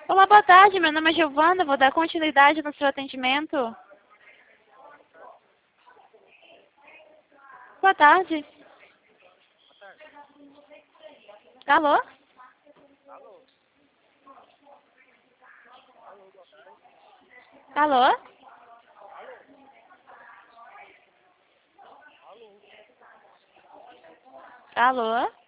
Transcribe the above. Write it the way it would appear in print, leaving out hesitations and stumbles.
Olá, boa tarde. Meu nome é Giovana. Vou dar continuidade no seu atendimento. Boa tarde. Alô? Alô? Alô?